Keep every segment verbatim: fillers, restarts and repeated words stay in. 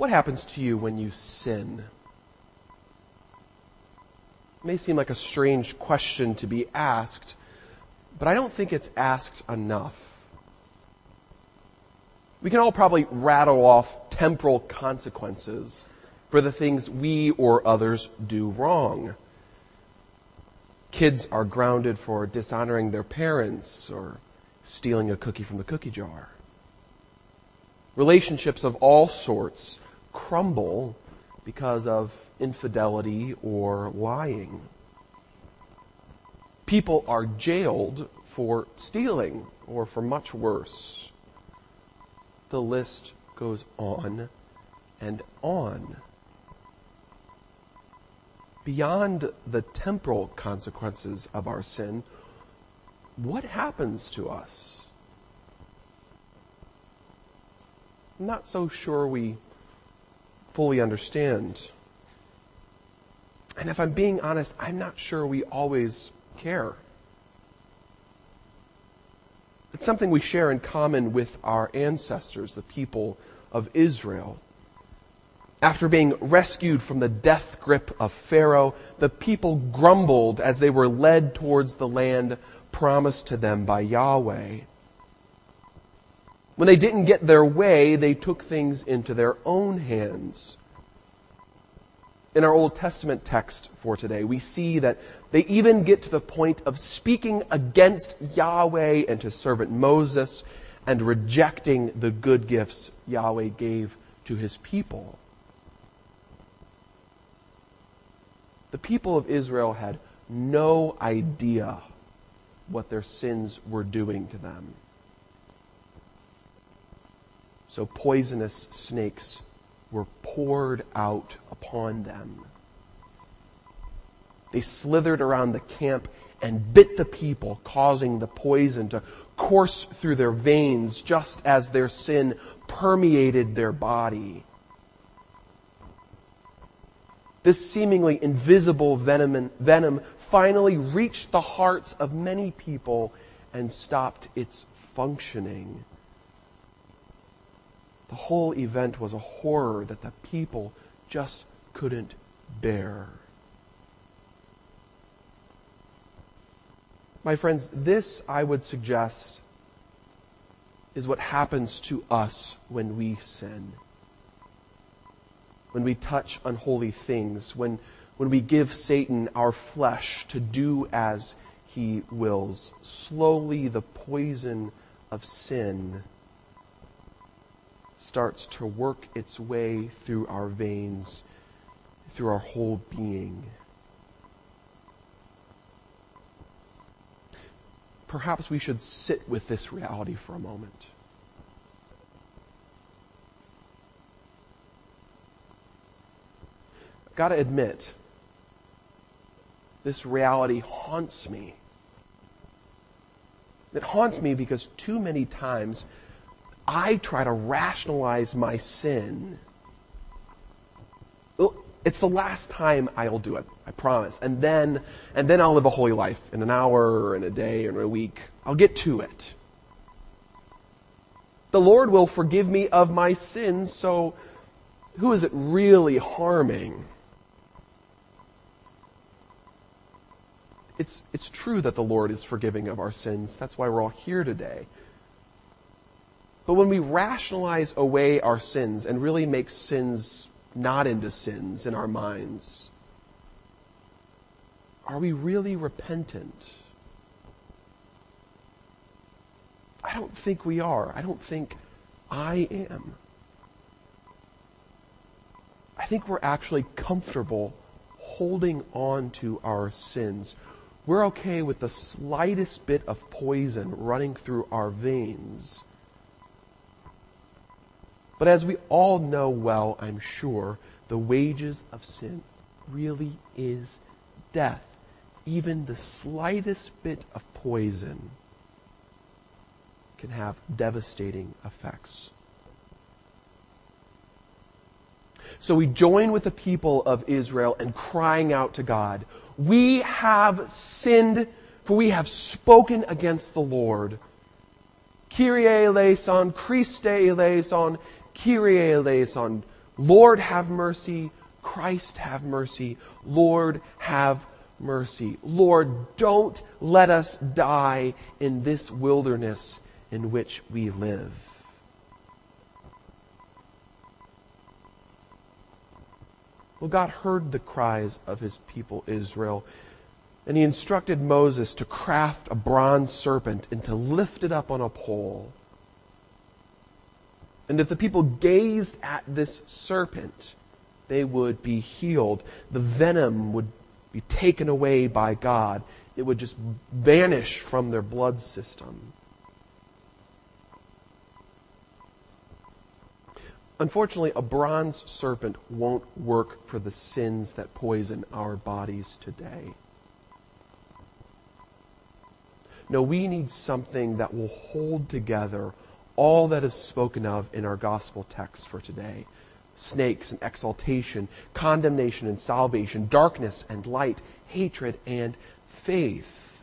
What happens to you when you sin? It may seem like a strange question to be asked, but I don't think it's asked enough. We can all probably rattle off temporal consequences for the things we or others do wrong. Kids are grounded for dishonoring their parents or stealing a cookie from the cookie jar. Relationships of all sorts crumble because of infidelity or lying. People are jailed for stealing or for much worse. The list goes on and on. Beyond the temporal consequences of our sin, what happens to us? I'm not so sure we fully understand. And if I'm being honest, I'm not sure we always care. It's something we share in common with our ancestors, the people of Israel. After being rescued from the death grip of Pharaoh, the people grumbled as they were led towards the land promised to them by Yahweh. When they didn't get their way, they took things into their own hands. In our Old Testament text for today, we see that they even get to the point of speaking against Yahweh and His servant Moses and rejecting the good gifts Yahweh gave to His people. The people of Israel had no idea what their sins were doing to them. So poisonous snakes were poured out upon them. They slithered around the camp and bit the people, causing the poison to course through their veins just as their sin permeated their body. This seemingly invisible venom, venom finally reached the hearts of many people and stopped its functioning. The whole event was a horror that the people just couldn't bear. My friends, this, I would suggest, is what happens to us when we sin. When we touch unholy things, when, when we give Satan our flesh to do as he wills, slowly the poison of sin starts to work its way through our veins, through our whole being. Perhaps we should sit with this reality for a moment. I've got to admit, this reality haunts me. It haunts me because too many times I try to rationalize my sin. It's the last time I'll do it, I promise. And then, and then I'll live a holy life in an hour or in a day or in a week. I'll get to it. The Lord will forgive me of my sins, so who is it really harming? It's, it's true that the Lord is forgiving of our sins. That's why we're all here today. But when we rationalize away our sins and really make sins not into sins in our minds, are we really repentant? I don't think we are. I don't think I am. I think we're actually comfortable holding on to our sins. We're okay with the slightest bit of poison running through our veins. But as we all know well, I'm sure, the wages of sin really is death. Even the slightest bit of poison can have devastating effects. So we join with the people of Israel in crying out to God, "We have sinned, for we have spoken against the Lord. Kyrie eleison, Christe eleison, Kyrie eleison. Lord, have mercy. Christ, have mercy. Lord, have mercy. Lord, don't let us die in this wilderness in which we live. Well, God heard the cries of his people Israel, and he instructed Moses to craft a bronze serpent and to lift it up on a pole. And if the people gazed at this serpent, they would be healed. The venom would be taken away by God. It would just vanish from their blood system. Unfortunately, a bronze serpent won't work for the sins that poison our bodies today. No, we need something that will hold together all that is spoken of in our gospel text for today. Snakes and exaltation, condemnation and salvation, darkness and light, hatred and faith.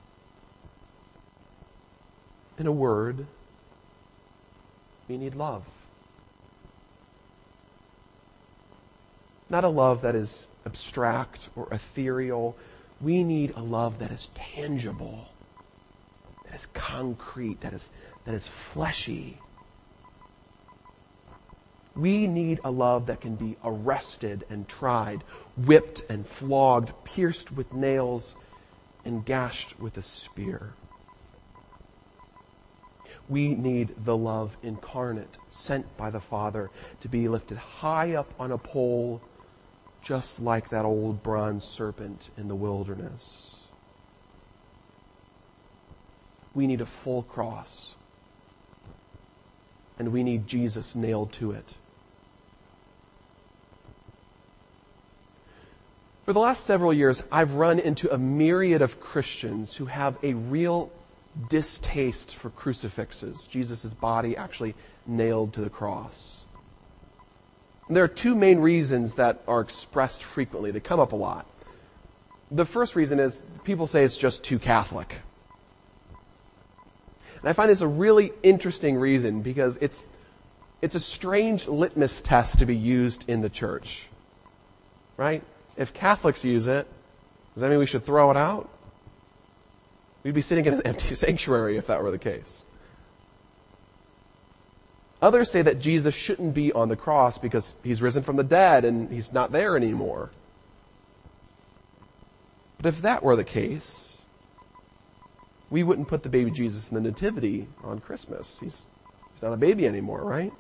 In a word, we need love. Not a love that is abstract or ethereal. We need a love that is tangible, that is concrete, that is, that is fleshy. We need a love that can be arrested and tried, whipped and flogged, pierced with nails, and gashed with a spear. We need the love incarnate, sent by the Father to be lifted high up on a pole, just like that old bronze serpent in the wilderness. We need a full cross, and we need Jesus nailed to it. For the last several years, I've run into a myriad of Christians who have a real distaste for crucifixes, Jesus' body actually nailed to the cross. And there are two main reasons that are expressed frequently. They come up a lot. The first reason is people say it's just too Catholic. And I find this a really interesting reason because it's it's a strange litmus test to be used in the church. Right? If Catholics use it, does that mean we should throw it out? We'd be sitting in an empty sanctuary if that were the case. Others say that Jesus shouldn't be on the cross because he's risen from the dead and he's not there anymore. But if that were the case, we wouldn't put the baby Jesus in the nativity on Christmas. He's, he's not a baby anymore, right?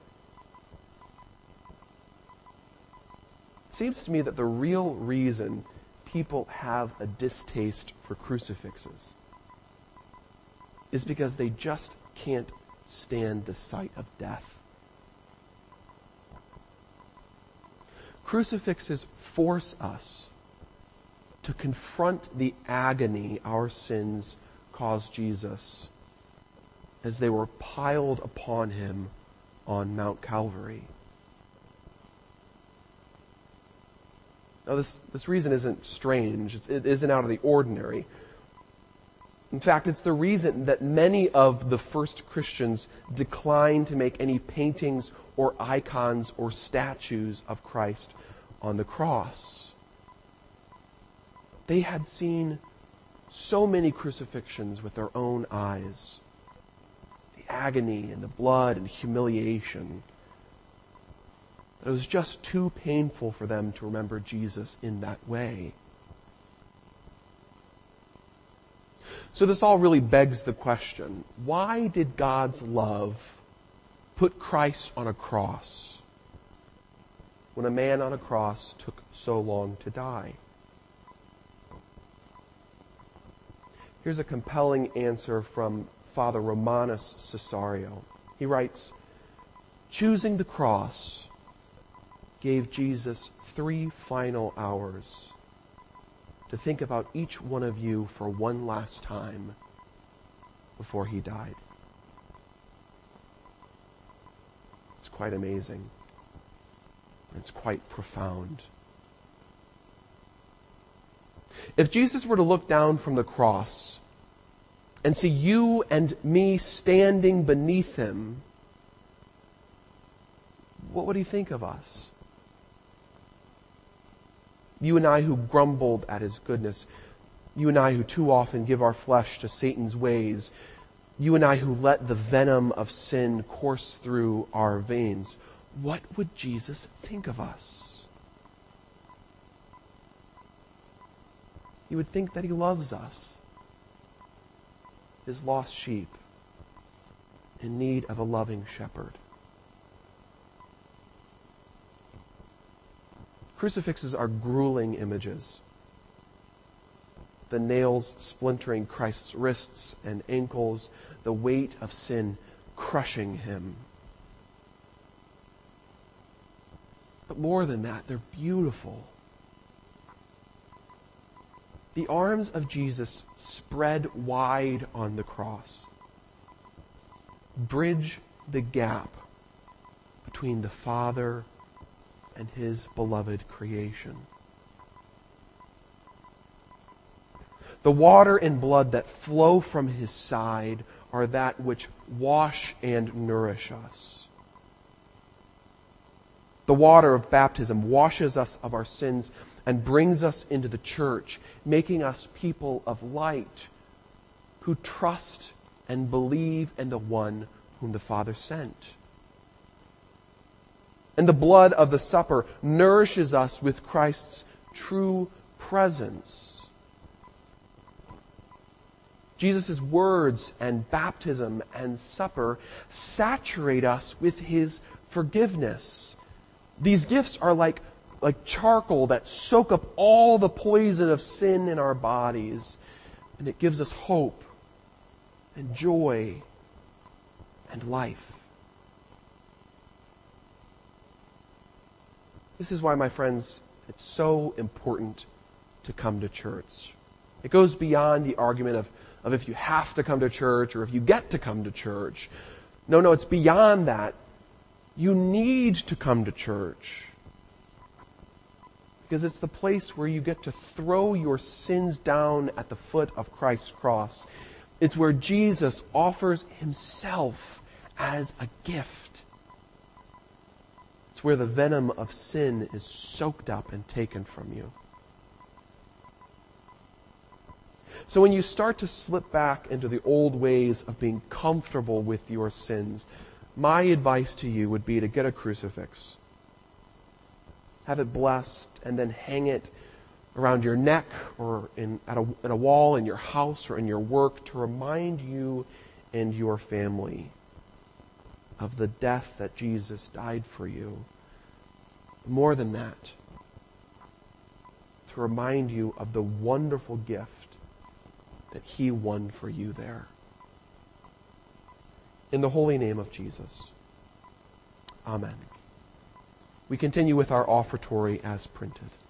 It seems to me that the real reason people have a distaste for crucifixes is because they just can't stand the sight of death. Crucifixes force us to confront the agony our sins caused Jesus as they were piled upon him on Mount Calvary. Now, this, this reason isn't strange. It's, it isn't out of the ordinary. In fact, it's the reason that many of the first Christians declined to make any paintings or icons or statues of Christ on the cross. They had seen so many crucifixions with their own eyes. The agony and the blood and humiliation. It was just too painful for them to remember Jesus in that way. So this all really begs the question, why did God's love put Christ on a cross when a man on a cross took so long to die? Here's a compelling answer from Father Romanus Cesario. He writes, choosing the cross gave Jesus three final hours to think about each one of you for one last time before he died. It's quite amazing. It's quite profound. If Jesus were to look down from the cross and see you and me standing beneath him, what would he think of us? You and I who grumbled at his goodness. You and I who too often give our flesh to Satan's ways. You and I who let the venom of sin course through our veins. What would Jesus think of us? You would think that he loves us, his lost sheep, in need of a loving shepherd. Crucifixes are grueling images. The nails splintering Christ's wrists and ankles, the weight of sin crushing him. But more than that, they're beautiful. The arms of Jesus spread wide on the cross bridge the gap between the Father and his beloved creation. The water and blood that flow from his side are that which wash and nourish us. The water of baptism washes us of our sins and brings us into the church, making us people of light who trust and believe in the one whom the Father sent. And the blood of the supper nourishes us with Christ's true presence. Jesus' words and baptism and supper saturate us with his forgiveness. These gifts are like, like charcoal that soak up all the poison of sin in our bodies, and it gives us hope and joy and life. This is why, my friends, it's so important to come to church. It goes beyond the argument of, of if you have to come to church or if you get to come to church. No, no, it's beyond that. You need to come to church because it's the place where you get to throw your sins down at the foot of Christ's cross. It's where Jesus offers himself as a gift. It's where the venom of sin is soaked up and taken from you. So when you start to slip back into the old ways of being comfortable with your sins, my advice to you would be to get a crucifix. Have it blessed and then hang it around your neck or in, at, a, at a wall in your house or in your work to remind you and your family of the death that Jesus died for you. More than that, to remind you of the wonderful gift that he won for you there. In the holy name of Jesus. Amen. We continue with our offertory as printed.